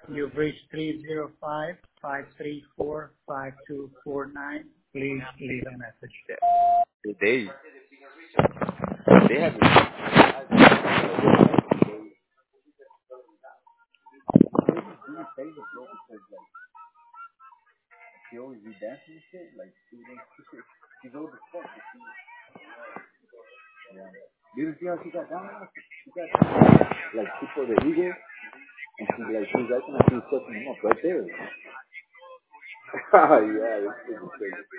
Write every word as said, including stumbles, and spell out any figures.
You've reached three zero five, five three four, five two four nine. Please leave a message there. They they have she always be dancing and shit, like she didn't she's old as fuck. Yeah. You didn't see how she got down there? She got like she for the eagle and she like she was acting like she was touching him up right there. Yeah, this is crazy.